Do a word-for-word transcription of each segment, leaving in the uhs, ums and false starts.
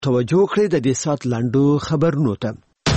توجه کړئ د دې سات لاندو خبرونو ته.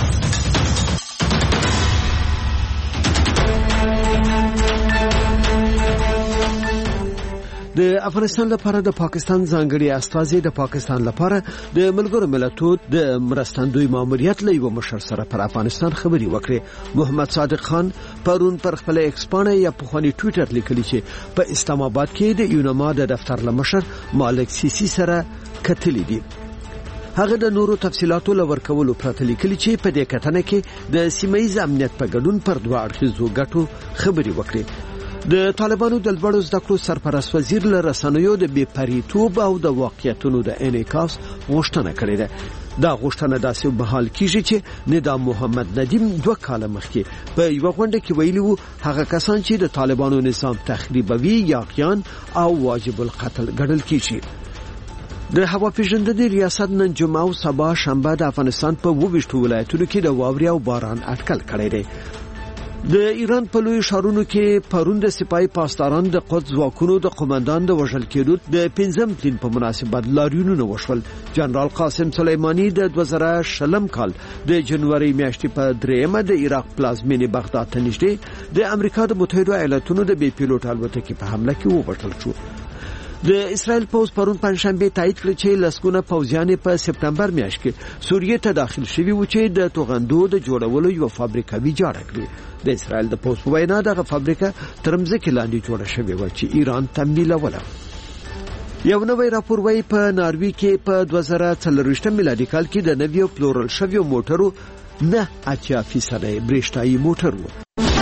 د افغانستان لپاره د پاکستان ځانګړي استازي د پاکستان لپاره د ملګرو ملتونو د مرستندوی ماموریت له یو مشر سره پر افغانستان خبري وکړي. محمد صادق خان پرون پر خپل ایکس پاڼه یا په خوني ټوئیټر لیکلی چې په اسلام آباد کې د یونما د دفتر له مشر مالک سیسی سره کتلې دي. هغه د نورو تفصيلاتو لور کولو پرته لیکلي چې په دې کتنه کې د سیمایي امنیت په ګډون پر دوه اړخیزو ګټو خبري وکړي. د طالبانو د لوړو زده کړو سرپرست وزیر له رسنیو د بې پریتوب او د واقعیتونو د انعکاس غوښتنه کړې ده. دا غوښتنه داسې بحال کیږي چې نظام محمد ندیم دوه کاله مخکې په یو غونډه کې ویلي وو هغه کسان چې د طالبانو نظام تخریبوي یاغیان او واجب القتل ګڼل کیږي. د هوا پیژندنې ریاست نن جمعه او سبا شنبه د افغانستان په وویشتو ولایتونو کې د واورې او باران اټکل کړی دی. د ایران په لوی ښارونو کې پرون د سپای پاسداران د قدس ځواکونو د قومندان د وژل کېدو د پنځم تلین په مناسبت لاریونونه وشول. جنرال قاسم سلیمانی د دوه زره شلم کال د جنوري میاشتې په دریمه د عراق پلازمینې بغداد ته نږدې د امریکا د متحده ایالاتونو د بې پیلوټ الوتکې په حمله کې وبټل شو. د اسرائیل پوز پرون پنځشنبه تایید کړ چې لسګونه پوځیان په سپتمبر میاشت کې سوریه ته داخل شوي و چې د توغندو د جوړولو یو فابریکه ویجاړه کړې. د اسرائیل د پوز وینا دغه فابریکه ترمځکه لاندې جوړه شوې و چې ایران تمویلوله. یو نوی راپور وايي په ناروی کې په دوه زره څلرویشت میلادي کال کې د نویو پلورل شویو موټرو نه اتیا فیصد برېښنايي موټر و.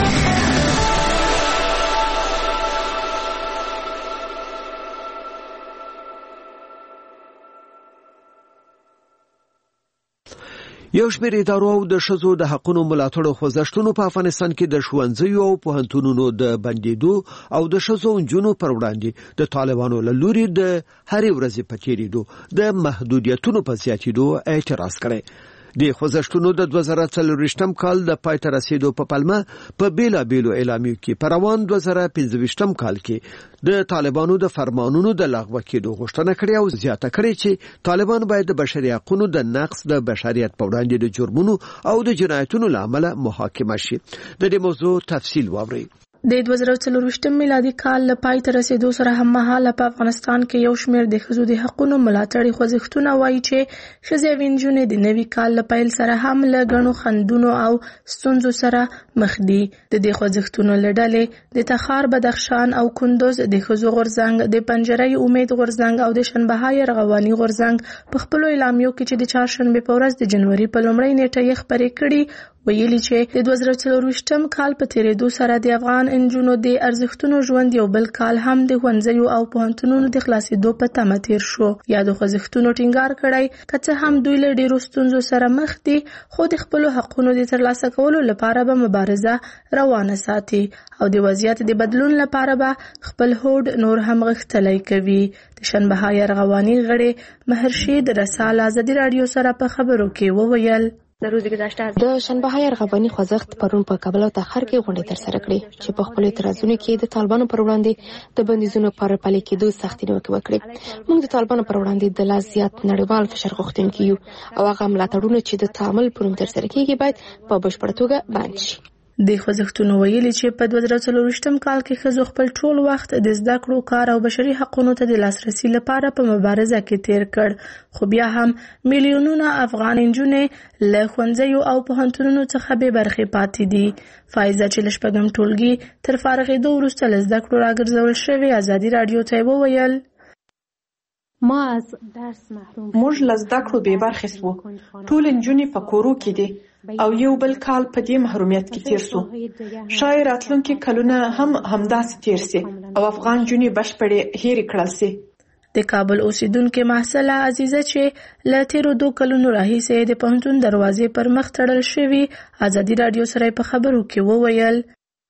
یو شمېر ادارو او د ښځو د حقوقو ملاتړ خوځښتونو په افغانستان کې د ښوونځیو او پوهنتونونو د بندیدو او د ښځو او نجونو پر وړاندې د طالبانو له لوري د هرې ورځې په تېرېدو د محدودیتونو په زیاتېدو اعتراض کړی. د خوځښتونو د دوه زره څلرویشتم کال د پای ته رسیدو په پلمه په بیلابیلو اعلامیو کې په روان دوه زره پنځویشتم کال کې د طالبانو د فرمانونو د لغوه کېدو غوښتنه کړې او زیاته کړې چې طالبان باید د بشري حقوقو د نقض د بشریت په وړاندې د جرمونو او د جنایتونو لامل محاکمه شي. د دې موضوع تفصیل واورئ. د دوه زره څلرویشتم میلادي کال له پای ته رسیدو سره هم مهاله په افغانستان کې یو شمېر د ښځو د حقوقو ملاتړي خوځښتونه وایي چې ښځې او نجونې د نوي کال له پیل سره هم له ګڼو خنډونو او ستونزو سره مخ دي. د دې خوځښتونو له ډلې د تخار، بدخشان او کندوز د ښځو غورځنګ، د پنجرې امید غورځنګ او د شنبههای رغواني غورځنګ په خپلو اعلامیو کې چې د چهارشنبې په ورځ د جنوري په لومړۍ نیټه یې خپرې کړي ویلي چې د دوه زره څلرویشتم کال په تیریدو سره د افغان نجونو د ارزښتونو ژوند یو بل کال هم د ښوونځیو او پوهنتونونو د خلاصېدو په تمه تیر شو. یا د خوځښتونو ټینګار کړی که څه هم دوی له ډېرو ستونزو سره مخ دي خو د خپلو حقونو د ترلاسه کولو لپاره به مبارزه روانه ساتي او د وضعیت د بدلون لپاره به خپل هوډ نور هم غښتلی کوي. د شنبههای رغواني غړي مهرشید رسال ازادي راډیو سره په خبرو کې وویل د شنبههای رغواني خوځښت پرون په کابل او تخار کې غونډې ترسره کړې چې په خپلو اعتراضونو کې د طالبانو پر وړاندې د بندیزونو پر پلي کېدو سختې نیوکې وکړې. موږ د طالبانو پر وړاندې د لا زیات نړیوال فشار غوښتونکي یو او هغه ملاتړونه چې د تعامل پر ترسره کېږي باید په بشپړه توګه بند شي. د خوځښتونو ویلي چې په دوه زره څلرویشتم کال کې ښځو خپل ټول وخت د زده کړو، کار او بشري حقوقو ته د لاسرسي لپاره په مبارزه کې تیر کړ. خو بیا هم میلیونونه افغان نجونې له ښوونځیو او پوهنتونونو څخه بې برخې پاتې دي. فایزه چې له شپږم ټولګي تر فارغېدو وروسته له زده کړو راګرځول شوې ازادي راډیو ته وویل موږ له زده کړو بې برخې سوو. ټول نجونې په کورو کې دي او یو بل کال په دې محرومیت کې تیر سو. شاید راتلونکي کلونه هم همداسې تیر سي او افغان نجونې بشپړې هېرې کړل سي. د کابل اوسیدونکې محصله عزیزه چې له تیرو دوه کلونو راهیسې د پوهنتون دروازې پر مخ تړل شوې ازادي راډیو سره په خبرو کې وویل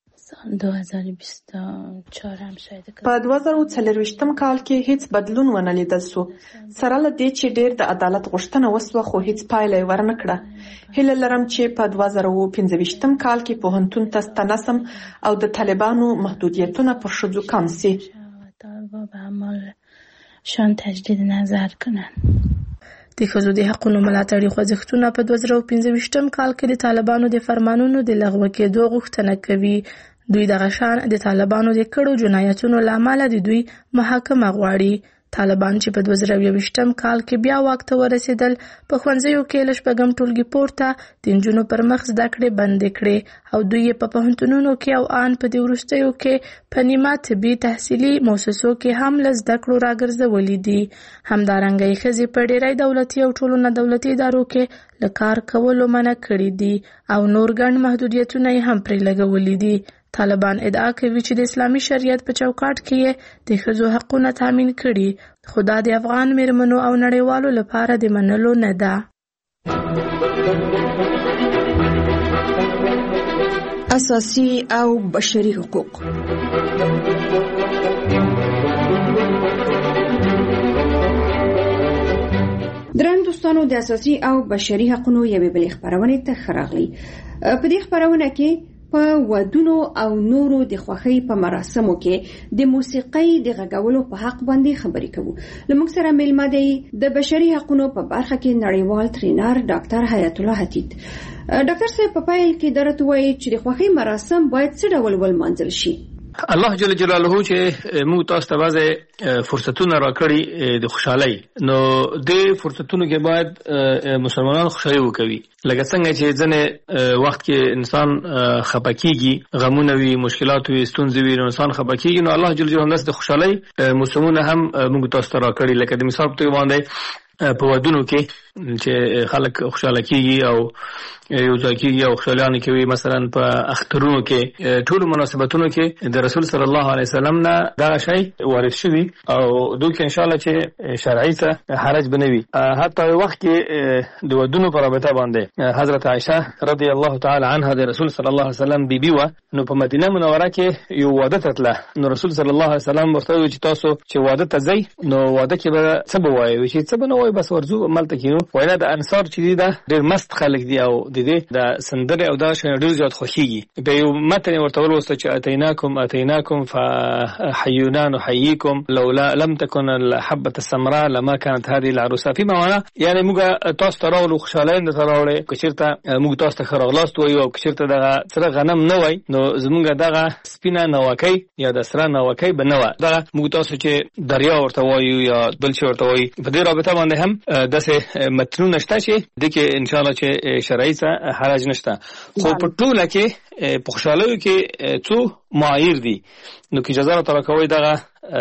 په دوه زره څلرویشتم کال کې هیڅ بدلون ونه لیدل سو. سره له دې چې ډېر د عدالت غوښتنه وسوه خو هیڅ پایله یې ورنه کړه. هیله لرم چې په دوه زره پنځویشتم کال کې پوهنتون ته ستنسم او د طالبانو محدودیتونه پر ښځو کم سي. شان تجدید نظر کنن. د ښځو د حقونو ملاتړي خوځښتونه په دوه زره پنځه ویشتم کال کې د طالبانو د فرمانونو د لغوه کېدو غوښتنه کوي. دوی دغه شان د طالبانو د کړو جنایتونو لامل د دوی محاکمه غواړي. طالبان چې په دوه زره یوویشتم کال کې بیا واک ته ورسېدل په ښوونځیو کې له شپږم ټولګي پورته د نجونو پر مخ زده کړې بندې کړې او دوی یې په پوهنتونونو کې او ان په دې وروستیو کې په نیمه طبي تحصیلي مؤسسو کې هم له زده کړو راګرځولي دي. همدارنګه یې ښځې په ډېری دولتي او ټولو نه دولتي ادارو کې له کار کولو منع کړي دي او نور ګڼ محدودیتونه یې هم پرې لګولي دي. طالبان ادعا کوي چې د اسلامي شریعت په چوکاټ کې یې د ښځو حقونه تامین کړي، خو دا د افغان میرمنو او نړیوالو لپاره د منلو نه ده. اساسي او بشري حقوق. درن دوستانو، د اساسي او بشري حقوقو یوې بلې خبرونه ته خراغلي. په دې خبرونه کې په ودونو او نورو د خوښۍ په مراسمو کې د موسیقۍ د غږولو په حق باندې خبرې کوو. لمونږ سره میلمه دی د بشري حقوقو په برخه کې نړیوال ټرینر ډاکټر حیات الله حتیت. ډاکټر صاحب په پیل کې درته وایي چې د خوښۍ مراسم باید څه ډول ولمانځل شي؟ الله جل جلاله چې موږ تاسو ته بعضې فرصتونه راکړي د خوشحالۍ، نو د فرصتونو کې باید مسلمانان خوشحالي وکوي. لکه څنګه چې ځنې وخت کې انسان خپه کېږي، غمونه وي، مشکلات وي، ستونزې وي، نو انسان خپه کېږي، نو الله جل جلاله د خوشحالۍ موسمونه هم موږ تاسو ته راکړي. لکه د مثال په توګه باندې په ودونو کې چې خلک خوشاله کېږي او یو ځای کېږي او خوشحالیانې کوي. مثلا په اخترونو کې، ټولو مناسبتونو کې د رسول صلی الله علیه وسلم نه دغه شی وارد شوي او دوی کې انشاءالله چې شرعي څه حرج به نه وي. حتی یو وخت کې د ودونو په رابطه باندې حضرت عایشه رضی الله تعالی عنها د رسول صلی الله علیه وسلم بیبي وه، نو په مدینه منوره کې یو واده ته تله، نو رسول صلی الله علیه وسلم ورته وویل چې تاسو چې واده ته ځئ نو واده کې به څه به وایئ؟ چې څه به نه وایو، بس ورځو هملته کېنو. وایي د انصار چې دي دا ډېر مست خلک دي او د دې د سندرې او دا شیان ډېر زیات خوښېږي. بیا یو متن یې ورته ولوسته چې اتیناکم اتیناکم فحیونا نحییکم لولا لم تکن الحبة السمراء لما كانت هذه العروسه. فيما معناه یعنی موږ تاسو ته راغلو، خوشحالۍ درته راوړې، که چېرته موږ تاسو ته ښه راغلاست وایو او که چېرته دغه سره غنم نه وای نو زموږ دغه سپینه ناوکۍ یا د سره ناوکۍ به نه وه. دغه موږ تاسو چې دریا ورته وایو یا بل شی ورته وایي، په دې رابطه باندې هم داسې متنونه شته چې دې کې انشاءالله چې شرعي څه حرج نشته. خو په ټوله کې په خوشحالیو کې څو معایر دي، نو که اجازه راته راکوئ دغه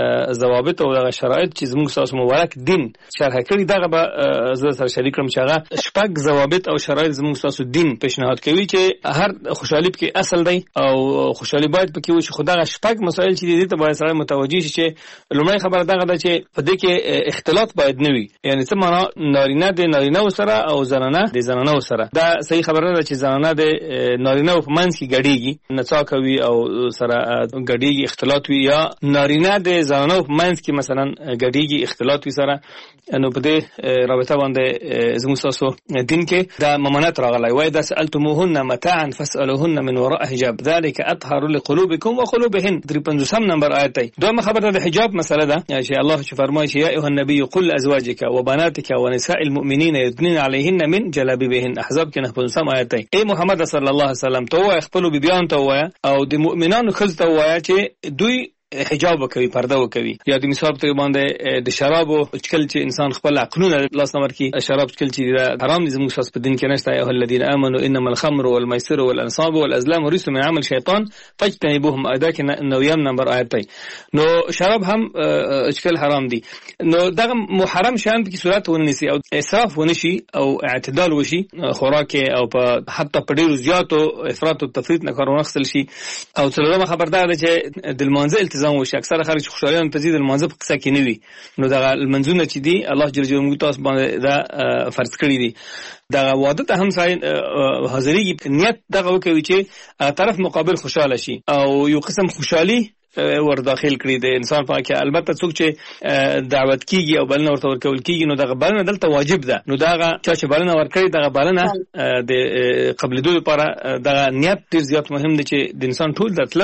ضوابط او دغه شرایط چې زموږ ستاسو مبارک دین شرح کړي دغه به زه سره شریک کړم چې هغه شپږ ضوابط او شرایط زموږ ستاسو دین پیشنهاد کوي چې هر خوشحالي پکې اصل دی او خوشحالي باید پکې وشي. خو دغه شپږ مسایل چې دي ته باید سره متوجه شي چې لومړی خبره دغه ده چې په دې کې اختلاط باید نه وي. یعنی څه معنا؟ نارینه د نارینه سره او زنانه د زنانه سره. دا صحیح خبره ده چې زنانه د نارینه په منځ کې ګډېږي، نڅا کوي او سره ګډېږي، اختلاط وي، یا نارینه د زنانو په منځ کې مثلا ګډېږي، اختلاط وي سره. نو په دې رابطه باندې زموږ ستاسو دین کې دا ممانعت راغلی. وایي دا سألتموهن متاعا فاسألوهن من وراء حجاب ذلك اطهر لقلوبكم وقلوبهن. درې پنځوسم نمبر آیت دی. دویمه خبره د حجاب مسله ده چې الله چې فرمایي چې یا ایها النبي قل لازواجك وبناتك ونساء المؤمنین يدنين عليهن من جلابيبهن. احزاب کې نه پنځوسم آیت دی. ای محمد صلی الله علیه وسلم ته وایه، خپلو بیبیانو ته وایه او د مؤمنانو ښځو ته وایه چې دوی حجاب وکوي، پرده وکوي. یا د مثال په باندې د شرابو چکل چې انسان خپل عقلونه لاس نمبر کې شراب چکل چې حرام دي زموږ ساس په دین کې نشته. یا الذين امنوا انما الخمر والميسر والانصاب والازلام رجس من عمل شیطان فاجتنبوهم. ادا کې نویم نمبر آیت دی. نو شراب هم چکل حرام دي. نو دغه محرم شان په صورت ونیسي او اسراف ونشي او اعتدال وشي خوراک او په حتی په ډیرو زیاتو افراط او تفریط نه کار ونخسل شي. او څلورمه خبردار ده چې د المنزل وشي. اکثره خلک خوشحالیان تزيد المنځ په قصه کې نه وي، نو دغه المنځونه چې دي الله جل جلاله تاسو باندې دا فرض کړی دي. دغه واده ته هم ساين حاضرېږي، نیت دغه وکوي چې طرف مقابل خوشاله شي او یو قسم خوشحالي ور داخل کړی د انسان په کې. البته څوک چې دعوت کیږي او بلنه ورته ورکول کیږي نو دغه بلنه دلته واجب ده. نو دغه چې بلنه ورکړي دغه بلنه د قبل دوی لپاره دغه نیت ډیر زیات مهم دی چې د انسان ټول دتل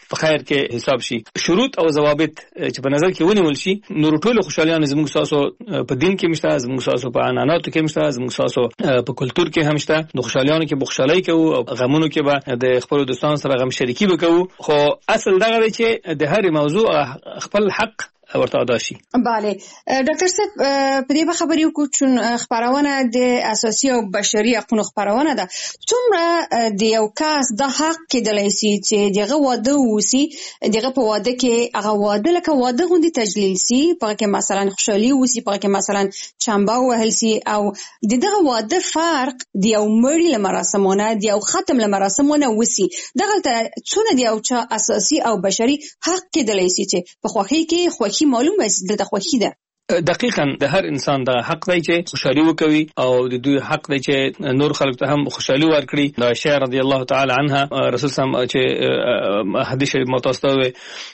په خیر کې حساب شي. شروط او ضوابط چې په نظر کې ونیول شي نو ټول خوشالیان زموږ تاسو په دین کې مشته، زموږ تاسو په عنعناتو کې مشته، زموږ تاسو په کلچر کې هم شته. د خوشالیانو کې بخښلای کوو او غمونو کې به د خپل دوستانو سره غم شریکي وکړو. خو اصل دغه دی چې د هر موضوع خپل حق ورته ادا شي. بله ډاکټر صاحب په دې خبرې وکړو چې خبرونه د اساسي او بشري حقوقو خبرونه ده. څومره د یو کس د حق کېدلای شي چې دغه واده وسی، دغه په واده کې هغه واده لکه واده غوندي تجلیل سي، په کې مثلا خوشحالي وسی، په کې مثلا چمبا وهل سي، او دغه واده فرق د یو مړي لمراسمونه د یو ختم لمراسمونه وسی. دغه څونه د یو چا اساسي او بشري حق کېدلای شي چې په خوخي کې خوخي معلومه است د خوښی ده. دقیقاً د هر انسان د حق دی چې خوشحالي وکوي او د دوی حق دی چې نور خلک ته هم خوشحالي ورکړي. د عائشہ رضی الله تعالی عنها رسول سم چې حدیث شریف متوسطه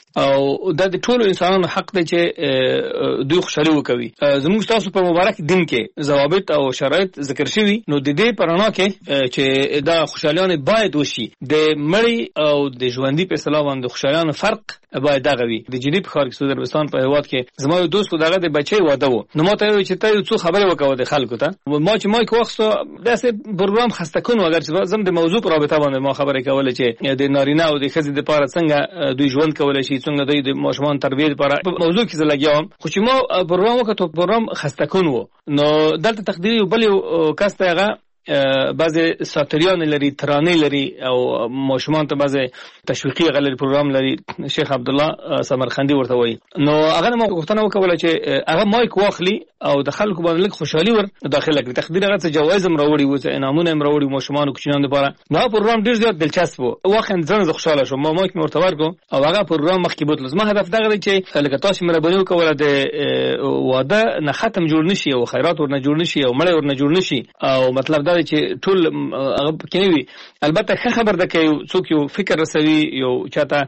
او د ټولو انسانانو حق دی چې دوی خوشحالي وکوي. زموږ تاسو په مبارک دین کې ضوابط او شرایط ذکر شوي، نو د دې پرانا کې چې دا خوشحالیان باید وشي. د مړی او د ژوندۍ په اصطلاح باندې خوشحالیان فرق باید دغه وي. د جدي په ښار کې سعودي عربستان په هیواد کې زما یو دوست دغه د بچي واده و، نو ما ته وی چې ته څو خبره وکاو د خلکو ته. ما چې ما کو وخت داسې پروګرام خسته کون اگر چې زم د موضوع پر رابطه باندې ما خبره کوله چې د نارینه او د ښځې د لپاره څنګه دوی ژوند کولای شي، څنګه دوی د ماشومان تربیه لپاره موضوع کې زلګیام. خو چې ما پروګرام وکړو پروګرام خسته کون و، نو دلته تقدیری بل کس ته هغه بعضی ساتریان لري، ترانه لري او ماشومان ته بعضی تشویقي غلري پروګرام لري. شیخ عبد الله سمرخندي ورته وایي. نو هغه ما غوښتنه وکوله چې هغه مایک واخلي او د خلکو باندې لږ خوشحالي ور داخله کړي. تقدیر هغه څه جوایز هم راوړي و، څه انعامونه هم راوړي ماشومان او کوچنیان لپاره. نو پروګرام ډیر زیات دلچسپ و، واقعا ځان خوشاله شوم. ما مایک مرته ورکو او هغه پروګرام مخکې بوتل. زما هدف دغه دی چې لکه تاسو مهرباني وکوله د واده نه ختم جوړ نشي او خیرات ورنه جوړ نشي او مړی ورنه جوړ نشي. او مطلب دا دی چې ټول هغه کوي. البته ښه خبر ده چې څوک یو فکر رسوي، یو چاته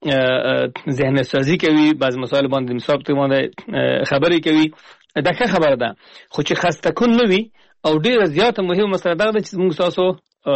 ذهن سازي کوي، بعض مسائل باندې مثال ته باندې خبرې کوي، دا ښه خبره ده. خو چې خسته کون نه وي او ډیره زیاته مهمه مسله ده چې موږ تاسو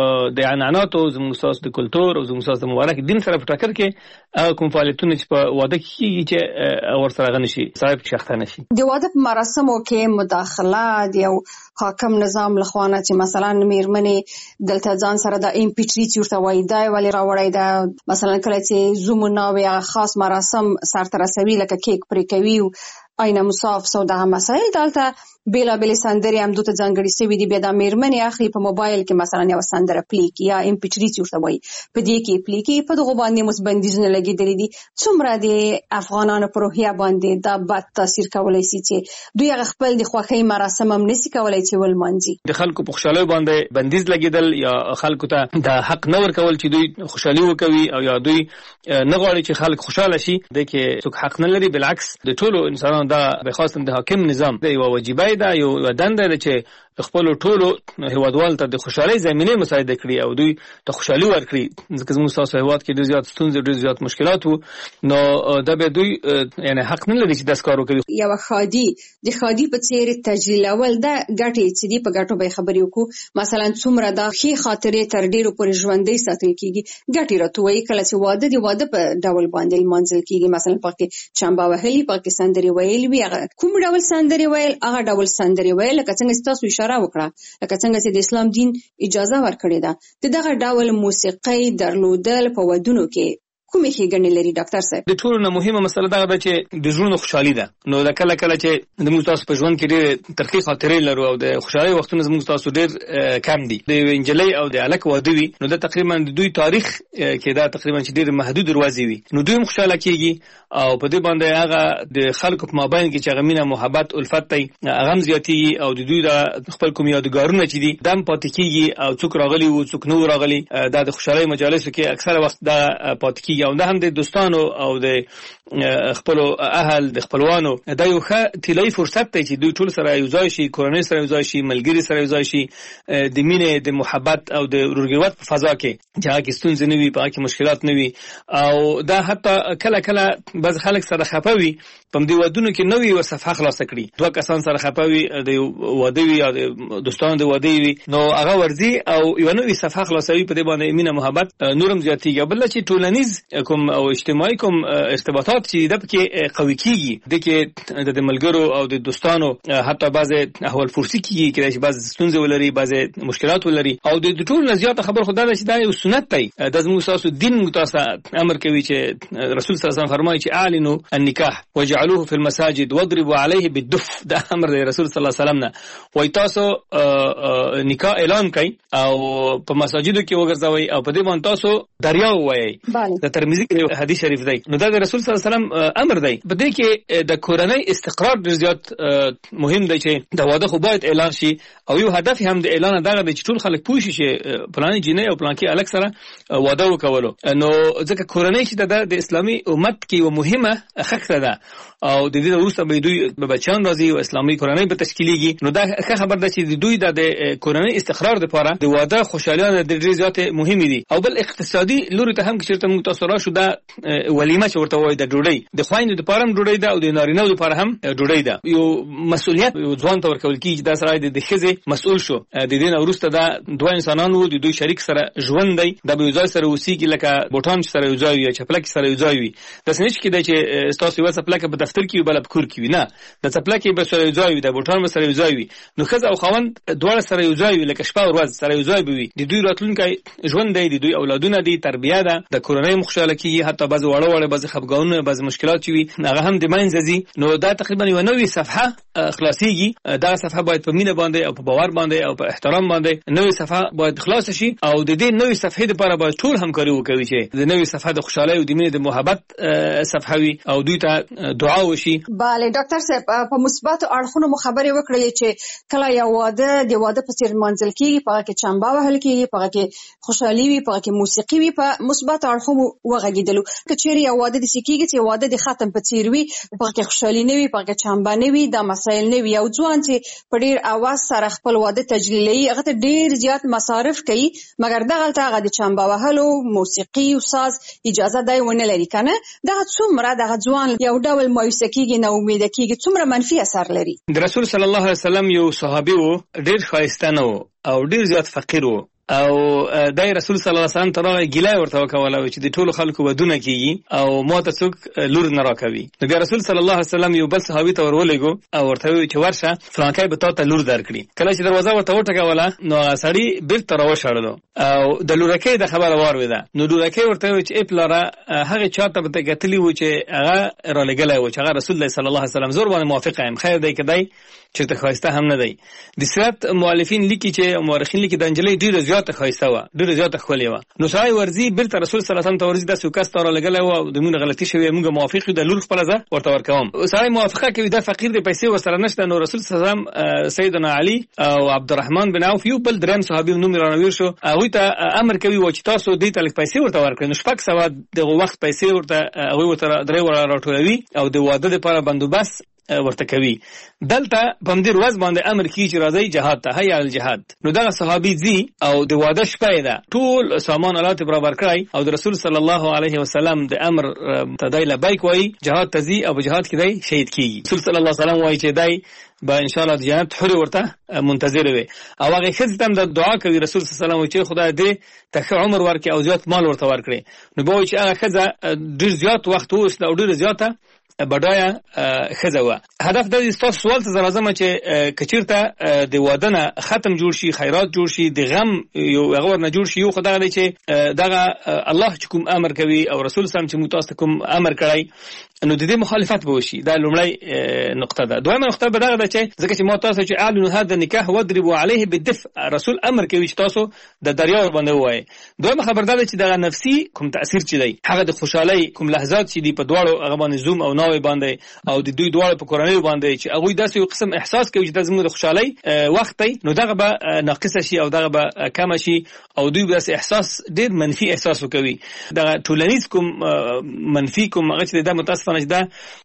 د عنعنات او زموږ تاسو د کلچر او زموږ تاسو د مبارک دین سره په ټکر کې کوم فعالیتونه چې په واده کې چې ور سره غنشي صاحب شخته نشي. د واده په مراسمو کې مداخله د یو حاکم نظام لخوانه چې مثلا میرمنې دلته ځان سره د امپیچریټ ورته وایي دا ولې راوړی دا، مثلا کله چې زومونه او خاص مراسم سرته رسوي لکه کیک پرې کوي آینه مصاف سو دغه مسائل دلته بیلا بیل سندري هم دوته ځانګړي سوي دي. بیا د میرمنې اخلي په موبایل کې مثلا یو سندره پلیک یا ام پی تھری ورته وایي، په دې کې پلیک په دغه باندې مسبندیزونه لګیدلې دي. څومره د افغانانو په روحیه باندې دا بد تاثیر کولای شي چې دوی خپل د خوښۍ مراسم هم نشي کولای چې ولمانځي. د خلکو په خوشاله باندې بندیز لګیدل یا خلکو ته د حق نه ورکول چې دوی خوشحالي وکوي او یا دوی نه غواړي چې خلک خوشاله شي، د کې څوک حق نه لري. بالعکس د ټولو انسانانو دا به خاصه د حاکم نظام د یو واجبای دا یو دنده ده چې خپل ټولو هیوادوالو ته د خوشحالۍ زمینه مساعده کړي او دوی ته خوشحالي ورکړي. ځکه زموږ تاسو هیواد کې ډېر زیات ستونزې ډېر زیات مشکلات وو، نو دا به دوی یعنی حق نه لري چې داس کار وکړي. یو خادي د خادي په څیر تجلیلول دا ګټې چې دی په ګټو به خبرې وکړو. مثلا څومره دا ښې خاطرې تر ډېرو پورې ژوندۍ ساتل کیږي. ګټې راته وایي کله چې واده دی واده په ډول باندې لمانځل کیږي. مثلا پکې چمبا وهلي، پکې سندري ویل وي، هغه کوم ډول سندري ویل هغه ډول سندري ویل لکه څنګه تاسو اشاره وکړه، لکه څنګه چې د اسلام دین اجازه ورکړې ده. دغه ډول موسیقي درلودل په ودونو کې کومې ښېګڼې لري ډاکټر صاحب؟ د ټولو نه مهمه مسله دا ده چې د ژوند خوشحالي ده. نو دا کله کله چې د موږ تاسو په ژوند کې ډېر ترخی خاطرې لرو او د خوشحالۍ وختونه زموږ تاسو ډېر کم دي. د انجلۍ او د الک واده وي نو دا تقریبا د دوی تاریخ کې دا تقریبا چې ډېر محدود دروازې وي، نو دوی هم خوشاله کیږي او په دې باندې هغه د خلکو په مابین کې چې هغه مینه محبت الفت دی هغه هم زیاتېږي او د دوی د خپل کوم یادګارونه چې دي دم پاتې کیږي او څوک راغلي وو څوک نو راغلي دا د خوشحالۍ مجالسو کې اکثره وخت دا پاتې کیږي او دا هم د دوستانو او د خپل اهل د خپلوانو دا یو ښه طلایي فرصت دی چې دوی ټول سره یو ځای شي، کورنۍ سره یو ځای شي، ملګري سره یو ځای شي، د مینې د محبت او د ورورګلوت په فضا کې چې هغه کې ستونزې نه وي، په هغه کې مشکلات نه وي. او دا حتی کله کله بعض خلک سره خفه وي په دې ودونو کې نوې و صفحه خلاص کړي دوه کسان سره خپوي د واده وی یا د دوستانو د واده وی نو هغه ورځي او یو نوې صفحه خلاصوي په دې باندې مینه محبت نورم زیاتیږي بل چې ټولنیز کوم او اجتماعي کوم ارتباطات چې د پکې قوي کیږي د کې د ملګرو او د دوستانو حتی بعضه احوال فرصي کیږي چې بعض ستونزې ولري بعض مشکلات ولري او د ټول زیات خبر خدای چې دا یو سنت دی د زموږ تاسو دین متاسا امر کوي چې رسول صلی الله علیه وسلم فرمایي چې اعلنوا النکاح وجعلوه في المساجد واضربوا عليه بالدف دا امر دی رسول صلی الله علیه وسلم نه وای تاسو نکاح اعلان کړئ او په مساجدو کې وګرځوي او په دې باندې تاسو دریا وایي د ترمذی کې حدیث شریف دی نو دا د رسول صلی الله علیه وسلم امر دی په دې کې د کورنۍ استقرار ډیر زیات مهم دی چې د واده خو باید اعلان شي او یو هدف هم د اعلان دغه د ټول خلک پوه شي چې پلان جنې او پلان کې الګ سره واده وکولو نو ځکه کورنۍ چې د اسلامي امت کې یو مهمه خښه ده او د دې وروسته به دوی به بچان راځي او اسلامي کورنۍ به تشکیلېږي نو دا ښه خبر ده چې دوی د کورنۍ استقرار لپاره د واده خوشالیانه د ډېر زیات مهمه دي او بل اقتصادي لوري ته هم چې تاسو موږ تاسو راشو دا ولیمه چې ورته وایي د ډوډۍ د خويندو لپاره هم ډوډۍ ده او د نارینه‌و لپاره هم ډوډۍ ده یو مسؤلیت یو ځوان ته ورکول کیږي دا سره د خزه مسؤل شو د دې نه وروسته دا دوه انسانانو د دوی شریک سره ژوند دی د به ځای سره وسیږي لکه بوټان سره یو ځای وي چپلک سره یو ځای وي د سنچ کې د چې تاسو یو چپلک په دفتر کې بل په کور کې وي نه د چپلک به سره یو ځای وي د بوټان سره یو ځای وي نو خزه او خوند دواړه سره یو ځای وي لکه شپه او ورځ سره یو ځای وي د دوی راتلونکي ژوند دی د دوی اولادونه دي تربیه ده د کورنۍ مخشاله کیږي حتی بعض وړه وړه بعض خفګانونه بعض مشکلات وي هغه هم د منځزي نو دا تقریبا یو نوې صفحه خلاصيږي دا صفحه باید په مینه باندې او په باور باندې او په احترام باندې نوې صفحه باید خلاص شي او د دې نوې صفحې لپاره باید ټول همکاري وکړي چې د نوې صفحه د خوشحالۍ او د مینې د محبت صفحه وي او دوی ته دعا وشي. bale ډاکټر صاحب په مثبت اړخونو مو خبرې وکړې چې کله یو واده د واده په څیر منځل کیږي په کې چمبا وهل کیږي په کې خوشحالي وي په کې موسیقي وي په مثبت اړخونو وغږیدلو کچېری یو واده د سکیږي چې واده د ختم په څیر وي په کې خوشحالي نه وي په کې چمبا نه وي دا مسایل نه وي او ځوان چې په ډیر اواز سره خپل واده تجلیلي هغه ته ډیر زیات مصارف کوي مګر دغه ته هغه د چمبا وهلو موسیقي او ساز اجازه دی ونه لري کنه دا څومره د ځوان یو ډول مایوسه کیږي نه امید کیږي څومره منفي اثر لري. د رسول صلی الله علیه وسلم یو صحابي وو ډیر ښایسته نه وو او ډیر زیات فقیر وو او دای رسول صلی الله علیه وسلم ترغه ګیلای ورته وکوله چې د ټولو خلکو ودونه کیږي او ماته څوک لور نه راکوي نو بیا رسول صلی الله علیه وسلم یو بل صحابي ته ورولېګو او ورته وی چې ورشه فلانکای به تاسو لور درکړي کله چې دروازه ورته وټکوله نو سړی بیرته راوښړلو او د لورکې د خبره وار وده نو لورکې ورته وی چې اپلاره هغه چاته به تکتلی و چې هغه را لګلای و چې هغه رسول الله صلی الله علیه وسلم زور باندې موافقه ام خیر دی کدی چې ته خواسته هم نه دی د سیرت مؤلفین لیکي چې مورخین لیکي د انجلۍ ډیره زیاته خواسته و ډیره زیاته خولې و نو سړی ورزي بیرته رسول صلی الله علیه وسلم ته ورزي د سوکاست را لګلای و د موږ غلطي شوی موږ موافق د لور خپل ځه ورته ورکوم سړی موافقه کوي د فقیر د پیسې ورسره نشته نو رسول صلی الله علیه وسلم سیدنا علی او عبدالرحمن بن عوف یو بل دریم صحابي نوم رانویر شو هغه ته امر کوي و چې تاسو دې تل پیسې ورته ورکړئ نو شپږ سو د وخت پیسې ورته هغه ورته درې ور راټولوي او د واده لپاره بندوبست ورته کوي دلته په دې ورځ باندې امر کیږي چې راځي جهاد ته هيا الجهاد نو دا صحابي زی او د واده شپه ده ټول سامان آلات برابر کړای او د رسول صلی الله علیه وسلم د امر تدای لبیک وای جهاد ته زی او جهاد کې دی شهید کیږي رسول صلی الله علیه وسلم وای چې دی با ان شاء الله د جنت حر ورته منتظر وي او هغه خزته هم د دعا کوي رسول صلی الله علیه وسلم چې خدای دې ته عمر ورکړي او زیات مال ورته ورکړي نو به چې هغه خزه ډیر زیات وخت اوس او ډیر زیاته بډایا خزوه هدف د تاسو سوال ته لازم چې کچیرته د وادنه ختم جوړ شي خیرات جوړ شي د غم یو هغه ورنه جوړ شي یو خدای دی چې دغه الله چې کوم امر کوي او رسول صلی الله علیه وسلم چې متاسف کوم امر کړی نو د دې مخالفت به وشي دا لومړی نقطه ده دویمه نقطه به دا ده چې ځکه چې متاسف چې اعلنوا هذا النکاح واضربوا عليه بالدفء رسول امر کوي چې تاسو د دریا باندې وای دویمه خبر ده چې دغه نفسي کوم تاثیر چي دی هغه د خوشحالي کوم لحظات چې دی په دواړو هغه باندې زوم او ناوي باندې او د دوی دواړو په کورنۍ باندې چې هغه داسې یو قسم احساس کوي چې د زموږ د خوشحالي وخت دی نو دغه به ناقص شي او دغه به کم شي او دوی به احساس ډیر منفي احساس وکوي دغه ټولنیز کوم منفي کوم هغه چې د متاسفانه ده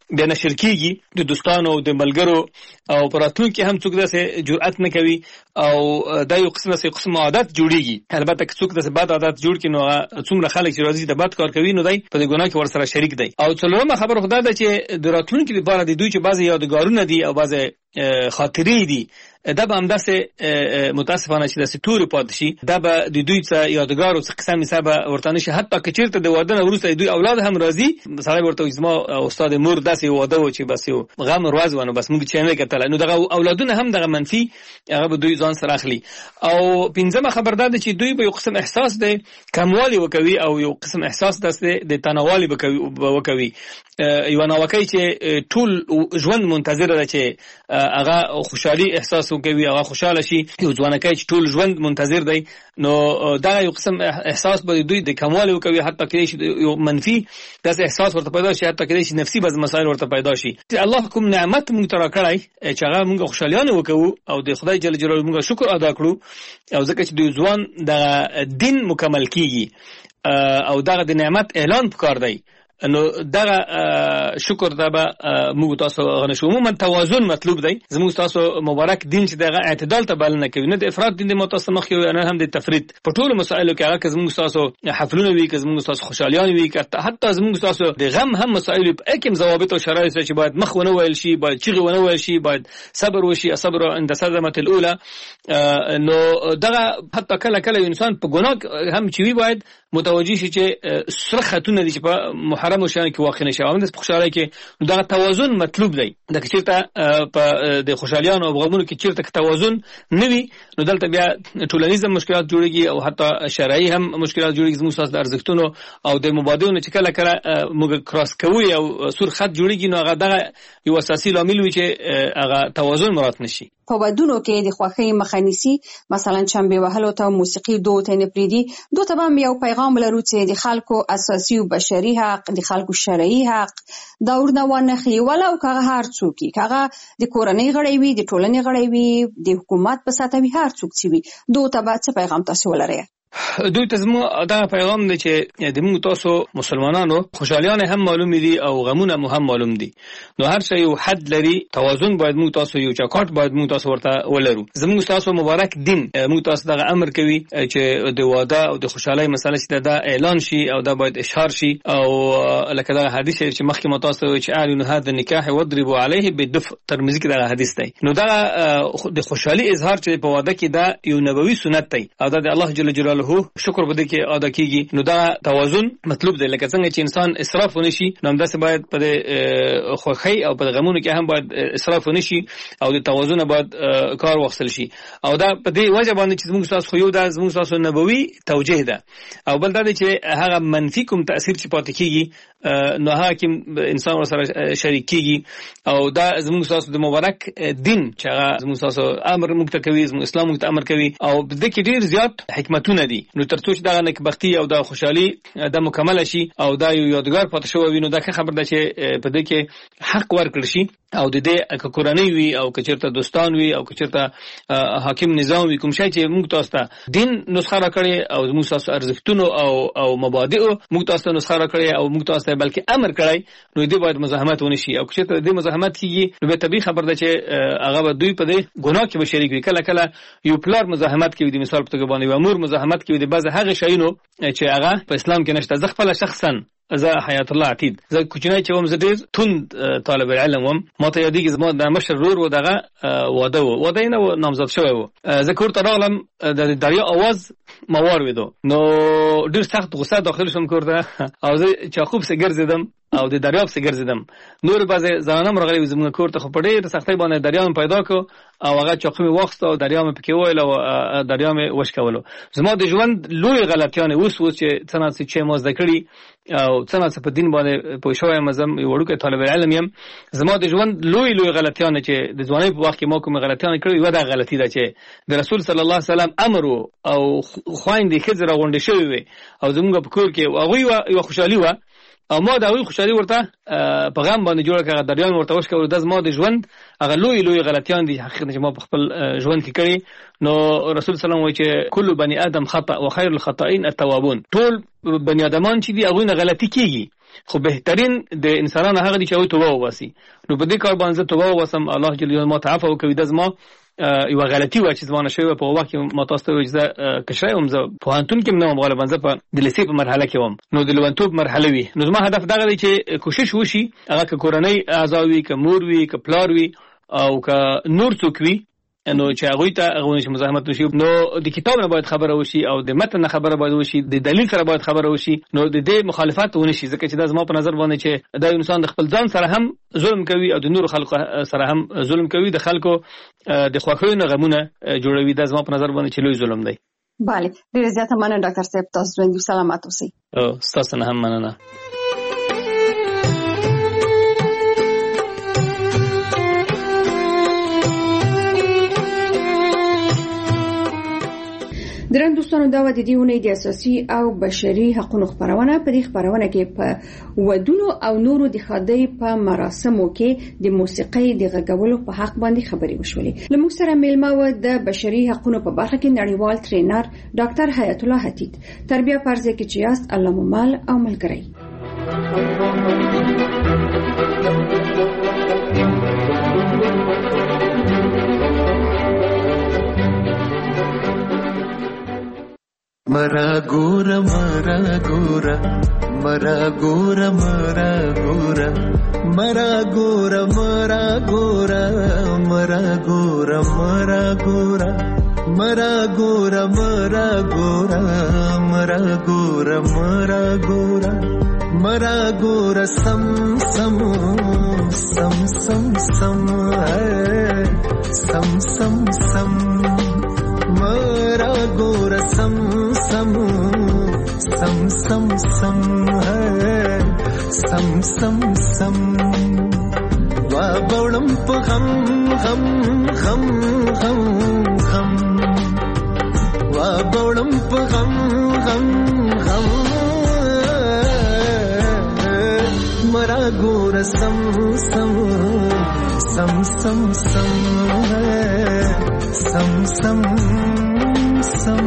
بیا نشر کیږي د دوستانو د ملګرو او پراتونکو هم څوک داسې جرأت نه کوي او دا یو قسم څه قسم عادت جوړیږي. البته که څوک داسې بد عادت جوړ کړي نو څومره خلک چې راځي د بد کار کوي نو دای په دې ګناه کې ورسره شریک دی. او څلورمه خبره خدای ده چې د راتلونکي لپاره د دوی چې بعضی یادګارونه دي او بعضی خاطرې دي دا به همداسې متاسفانه چې داسې تورې پاتې شي دا به د دوی څه یادګار او څه قسم حساب ورته نه شي. حتی که چېرته د واده نه وروسته د دوی اولاد هم راځي سړی ورته وایي زما استاد مور داسې واده و چې بس یو غم ورځ و نو بس موږ چې نه کتل نو دغه اولادونه هم دغه منفي هغه به دوی ځان سره اخلي. او پنځمه خبر دا ده چې دوی به یو قسم احساس دی کموالی وکوي او یو قسم احساس داسې د تنوالي وکوي یو ناوکۍ چې ټول ژوند منتظر ده چې هغه خوشحالي احساس وکوي هغه خوشاله شي. یو ځوانکی چې ټول ژوند منتظر دی نو دا یو قسم احساس به دوی د کموالی وکوي حتی کېدای شي یو منفي داسې احساس ورته پیدا شي حتی کېدای شي نفسي بعض مسایل ورته پیدا شي. الله کوم نعمت موږ ته راکړی چې هغه موږ خوشحالیانه وکړو او د خدای جل جلاله موږ شکر ادا کړو او ځکه چې د ځوان د دین مکمل کیږي او دغه د نعمت اعلان پکار دی نو دغه شکر دا به موږ تاسو غنښو. عموما توازن مطلوب دی. زموږ تاسو مبارک دین چې دغه اعتدال ته بلنه کوي نه د افراط دین د متاسمخ یو نه هم د تفرید په ټولو مسایلو کې هغه که زموږ تاسو حفلونه وي که زموږ تاسو خوشالیان وي که حتی زموږ تاسو د غم هم مسایل په اکم ضوابط او شرایط چې باید مخ ونه ویل شي باید چیغه ونه ویل شي باید صبر وشي صبر عند صدمه الاولى نو دغه حتی کله کله انسان په ګناه هم چوي باید متوجي شي چې سره خاتون دي چې په محرم او شان کې واقع نشي او د خوشاله کې دغه توازن مطلوب دی. د چیرته په د خوشالیان او غمونو کې چیرته توازن نه وي نو دلته بیا ټولنیز مشکلات جوړيږي او حتی شرعي هم مشکلات جوړيږي. زموږ اساس د ارزښتونو او د مبادلو چې کله کله موږ کراس کوي او سور خط جوړيږي نو هغه دغه یو اساسي لامل وي چې هغه توازن مراد نشي. په ودونو کې د خوښۍ مخنیسي مثلا چمبه وهلو ته موسیقي دوه ته نه پریدي دوه ته هم یو پیغام لرو چې د خلکو اساسي او بشري حق د خلکو شرعي حق دا ورنه ونخي ولا او هغه هر څوک هغه د کورنۍ غړي وي د ټولنې غړي وي د حکومت په ساته وي هر څوک چې وي دوه ته به څه پیغام تاسو ولرئ؟ دوی ته زموږ دا پیغام دی چې د موږ تاسو مسلمانانو خوشالیان هم معلوم دي او غمونه هم معلوم دي نو هر شی یو حد لري توازن باید موږ تاسو یو چاکاټ باید موږ تاسو ورته ولرو. زموږ تاسو مبارک دین موږ تاسو دغه امر کوي چې د واده او د خوشحالي مسله چې دا اعلان شي او دا باید اشهار شي او لکه دا حدیث چې مخکې مو تاسو چې اعلن هذا النکاح وضربوا عليه بالدف ترمذی کې دا حدیث دی نو دا د خوشحالي اظهار چې په واده کې دا یو نبوي سنت دی او دا د الله جل جلاله شکر بده کې ادا کیږي نو دا توازن مطلوب دی. لکه څنګه چې انسان اسراف ونشي نو همداسې باید په خوښۍ او په غمونو کې هم باید اسراف ونشي او د توازن باید کار واخیستل شي او دا په دې وجه باندې چې زموږ تاسو خو یو دا زموږ تاسو نبوي توجیه ده او بل دا چې هغه منفي کوم تاثیر چې پاتې کیږي نو حاکم انسان سره شریک کیږي او دا زموږ تاسو د مبارک دین چې هغه زموږ تاسو امر موږ ته کوي زموږ اسلام موږ ته امر کوي او د دې کې ډیر زیات حکمتونه دي نو ترڅو چې دا نکبختي او دا خوشحالي دا مکمل شي او دا یو یادګار پاتې شو وینو دا خبر ده چې په دې کې حق ورکړ شي او د دې کورنۍ وي او کچرته دوستان وي او کچرته حاکم نظام وي کوم شي چې موږ تاسو ته دین نسخه راکړي او موږ تاسو ارزښتونو او او مبادئ موږ تاسو ته نسخه راکړي او موږ تاسو ته بلکې امر کړی نو دې باید مزاحمت ونشي او کچرته دې مزاحمت کیږي نو به طبيعي خبر ده چې هغه به دوی په دې ګناه کې به شریک وي. کله کله یو پلار مزاحمت کوي د مثال په توګه باندې امور مزاحمت کوي د بعض هغه شیونو چې هغه په اسلام کې نشته. زه خپل شخصا زه حیات الله عتید زه کوچنی چې وم زه ډېر توند طالب علم وم ما ته یادېږي زما د مشر ورور و دغه واده و واده یې نه نامزد شوی و زه کور ته راغلم د دریا اواز ما واورېدو نو ډېر سخت غوسه داخل شوم کور ته او زه چاقو پسې ګرځېدم او د دریاب څخه ګرځیدم نور بعضې ځانم راغلي زموږ کور ته خو په ډېر سختۍ باندې دریاب پیدا کو او هغه چاقو مې واخیست او دریاب مې پکې وویل او دریاب مې وشکولو. زما د ژوند لوی غلطیانې اوس اوس چې څه نه څه چې ما زده کړي او څه نه څه په دین باندې پوه شوی یم زه یو وړوکی طالب علم یم زما د ژوند لوی لوی غلطیانې چې د ځوانۍ په وخت کې ما کومې غلطیانې کړې یوه دغه غلطي ده چې د رسول صلی الله علیه وسلم امر و او خویندې ښځې راغونډې شوې وې او زموږ په کور کې هغوی یوه خوشحالي وه او ما د هغوی خوشحالي ورته په غم باندې جوړه کړه دریان ورته وشکولو دا زما د ژوند هغه لوی لوی غلطیان دي حقیقت چې ما په خپل ژوند کې کړي نو رسول صلی الله علیه وسلم وایي چې کل بني آدم خطأ و خیر الخطائین التوابون ټول بني آدمان چې دي هغوی نه غلطي کیږي خو بهترین د انسانانو هغه دي چې هغوی توبه وباسي. نو په دې کار باندې زه توبه وباسم، الله جل جلاله ما ته عفو وکړي. دا زما یو غلطي وه چې زما نه شوې وه. په وخت کې ما تاسو ته وایي چې زه کشری وم، زه پوهنتون کې هم نه وم، غالبا زه په د لیسې په مرحله کې وم، نو د لومړیتوب مرحله وي. نو زما هدف دغه دی چې کوشش وشي هغه که کورنۍ اعضا وي، که مور وي، که پلار وي او که نور څوک وي، نو چې هغوی ته هغوی چې مزاحمت وشي. نو د کتاب نه باید خبره وشي او د متن نه خبره باید وشي، د دلیل سره باید خبره وشي. نو د دې مخالفت ونه شي، ځکه چې دا زما په نظر باندې چې دا انسان د خپل ځان سره هم ظلم کوي او د نورو خلکو سره هم ظلم کوي، د خلکو د خوښیو نه غمونه جوړوي. دا زما په نظر باندې چې لوی ظلم دی. بله، ډېره زیاته مننه ډاکټر صاحب، تاسو ژوندي سلامت اوسئ. او ستاسو نه هم مننه. درنو دوستانو، دا و د دې اونۍ د اساسي او بشري حقوقو خبرونه. په دې خبرونه کې په ودونو او نورو د خدای په مراسمو کې د موسیقۍ د غږولو په حق باندې خبرې وشولې. له موږ سره میلمه و د بشري حقوقو په برخه کې نړیوال ټرینر ډاکټر حیات الله حتید. تربیه پرځه کې چې یاست الله مو مال او ملګری. मरा गोरा मरा गोरा मरा गोरा मरा गोरा मरा गोरा मरा गोरा मरा गोरा मरा गोरा मरा गोरा मरा गोरा मरा गोरा मरा गोरा मरा गोरा सम सम सम सम सम सम सम सम मरा गोरा सम सम सम सम सम है सम सम सम वा बौड़म प हम हम हम हम हम वा बौड़म प हम हम हम मरा गोरा सम सम सम सम सम है सम सम सम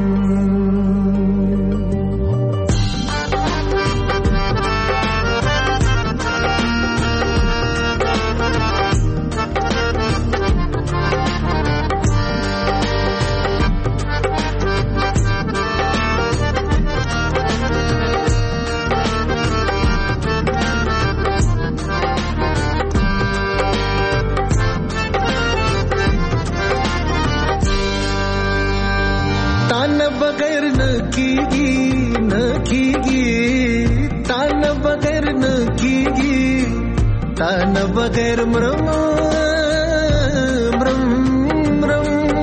तान बगैर मरम मरम मरम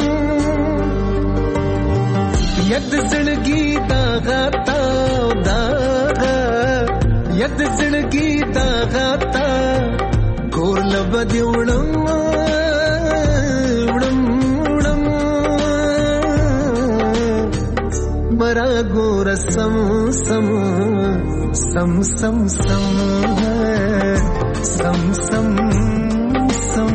यद जिंदगी दागा ताव दागा यद जिंदगी दागा ता गोर लबदी उड़म उड़म उड़म मरा गोर सम सम सम सम सम सम सम सम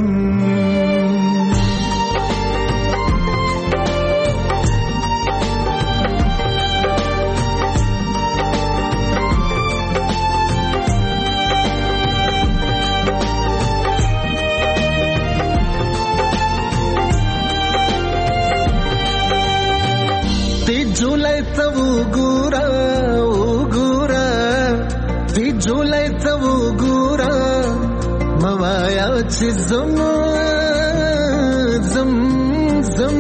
ते झुलाय तव गुरा ओ गुरा ते झुलाय तव गुरा मवाया ची जम जम जम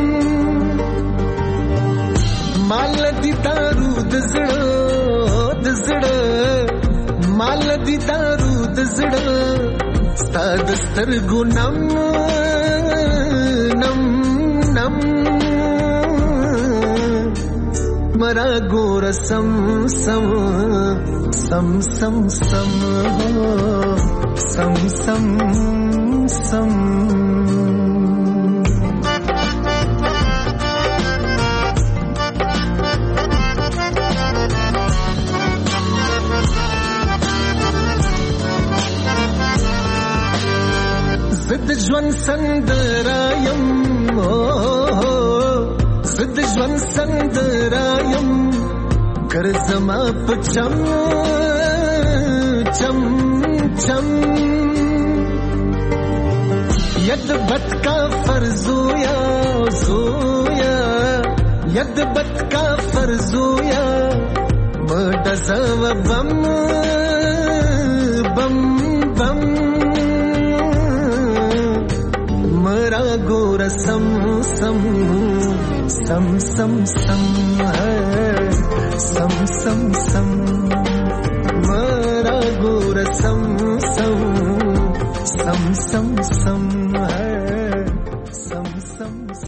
माल दी दारू दजड़ दजड़ माल दी दारू दजड़ स्ताद स्तर गुनम नम नम मरा गोर सम सम सम सम सम सम सम सम जिद ज्वन संदरायम जिद ज्वन संदरायम कर जमा पचम चम चम यद बत का फर्जूया जोया यद बत का फर्जूया मडसव बम बम बम मरा गोर सम सम सम सम सम सम सम सम मरा गोर सम सम सम सम सम